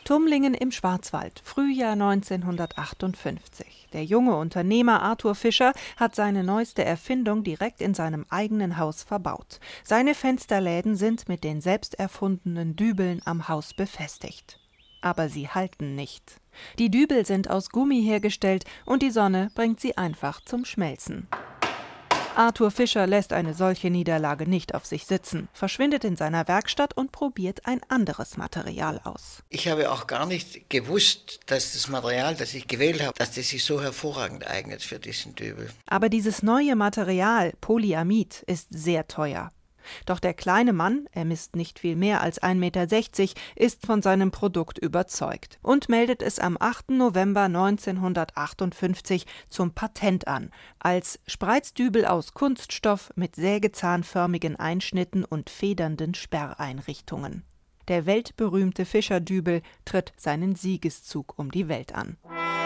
Tumlingen im Schwarzwald, Frühjahr 1958. Der junge Unternehmer Arthur Fischer hat seine neueste Erfindung direkt in seinem eigenen Haus verbaut. Seine Fensterläden sind mit den selbst erfundenen Dübeln am Haus befestigt. Aber sie halten nicht. Die Dübel sind aus Gummi hergestellt und die Sonne bringt sie einfach zum Schmelzen. Arthur Fischer lässt eine solche Niederlage nicht auf sich sitzen, verschwindet in seiner Werkstatt und probiert ein anderes Material aus. Ich habe auch gar nicht gewusst, dass das Material, das ich gewählt habe, dass das sich so hervorragend eignet für diesen Dübel. Aber dieses neue Material, Polyamid, ist sehr teuer. Doch der kleine Mann, er misst nicht viel mehr als 1,60 Meter, ist von seinem Produkt überzeugt und meldet es am 8. November 1958 zum Patent an, als Spreizdübel aus Kunststoff mit sägezahnförmigen Einschnitten und federnden Sperreinrichtungen. Der weltberühmte Fischer-Dübel tritt seinen Siegeszug um die Welt an.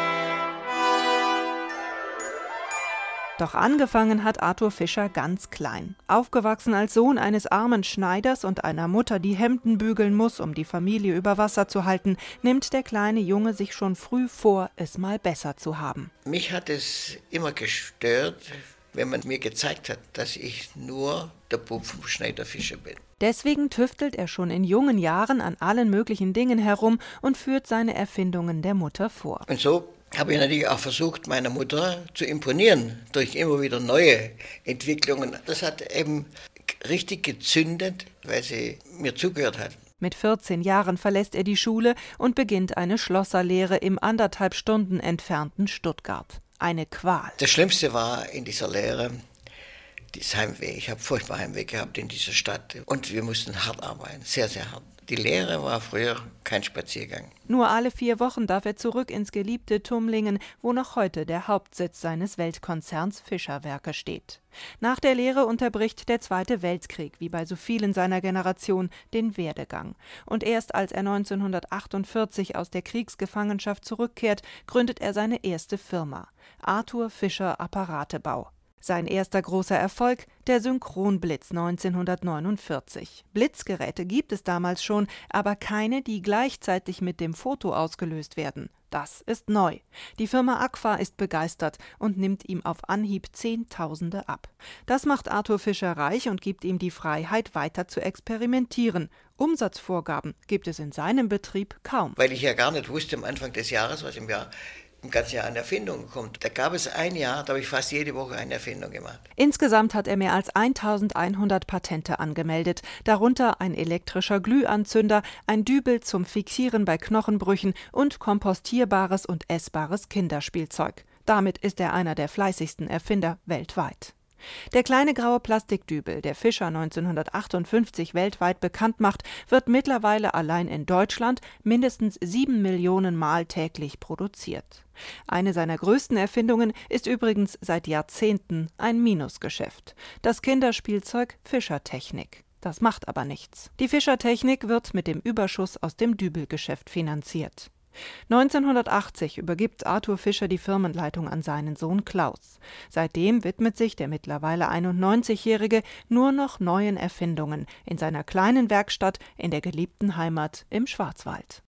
Doch angefangen hat Arthur Fischer ganz klein. Aufgewachsen als Sohn eines armen Schneiders und einer Mutter, die Hemden bügeln muss, um die Familie über Wasser zu halten, nimmt der kleine Junge sich schon früh vor, es mal besser zu haben. Mich hat es immer gestört, wenn man mir gezeigt hat, dass ich nur der Bub vom Schneider Fischer bin. Deswegen tüftelt er schon in jungen Jahren an allen möglichen Dingen herum und führt seine Erfindungen der Mutter vor. Und so habe ich natürlich auch versucht, meiner Mutter zu imponieren durch immer wieder neue Entwicklungen. Das hat eben richtig gezündet, weil sie mir zugehört hat. Mit 14 Jahren verlässt er die Schule und beginnt eine Schlosserlehre im 1,5 Stunden entfernten Stuttgart. Eine Qual. Das Schlimmste war in dieser Lehre das Heimweh. Ich habe furchtbar Heimweh gehabt in dieser Stadt. Und wir mussten hart arbeiten, sehr, sehr hart. Die Lehre war früher kein Spaziergang. Nur alle 4 Wochen darf er zurück ins geliebte Tumlingen, wo noch heute der Hauptsitz seines Weltkonzerns Fischer-Werke steht. Nach der Lehre unterbricht der Zweite Weltkrieg, wie bei so vielen seiner Generation, den Werdegang. Und erst als er 1948 aus der Kriegsgefangenschaft zurückkehrt, gründet er seine erste Firma, Arthur Fischer Apparatebau. Sein erster großer Erfolg, der Synchronblitz 1949. Blitzgeräte gibt es damals schon, aber keine, die gleichzeitig mit dem Foto ausgelöst werden. Das ist neu. Die Firma Agfa ist begeistert und nimmt ihm auf Anhieb Zehntausende ab. Das macht Arthur Fischer reich und gibt ihm die Freiheit, weiter zu experimentieren. Umsatzvorgaben gibt es in seinem Betrieb kaum. Weil ich ja gar nicht wusste am Anfang des Jahres, was im ganzen Jahr an Erfindungen kommt. Da gab es ein Jahr, da habe ich fast jede Woche eine Erfindung gemacht. Insgesamt hat er mehr als 1100 Patente angemeldet, darunter ein elektrischer Glühanzünder, ein Dübel zum Fixieren bei Knochenbrüchen und kompostierbares und essbares Kinderspielzeug. Damit ist er einer der fleißigsten Erfinder weltweit. Der kleine graue Plastikdübel, der Fischer 1958 weltweit bekannt macht, wird mittlerweile allein in Deutschland mindestens 7 Millionen Mal täglich produziert. Eine seiner größten Erfindungen ist übrigens seit Jahrzehnten ein Minusgeschäft: das Kinderspielzeug Fischertechnik. Das macht aber nichts. Die Fischertechnik wird mit dem Überschuss aus dem Dübelgeschäft finanziert. 1980 übergibt Arthur Fischer die Firmenleitung an seinen Sohn Klaus. Seitdem widmet sich der mittlerweile 91-Jährige nur noch neuen Erfindungen in seiner kleinen Werkstatt in der geliebten Heimat im Schwarzwald.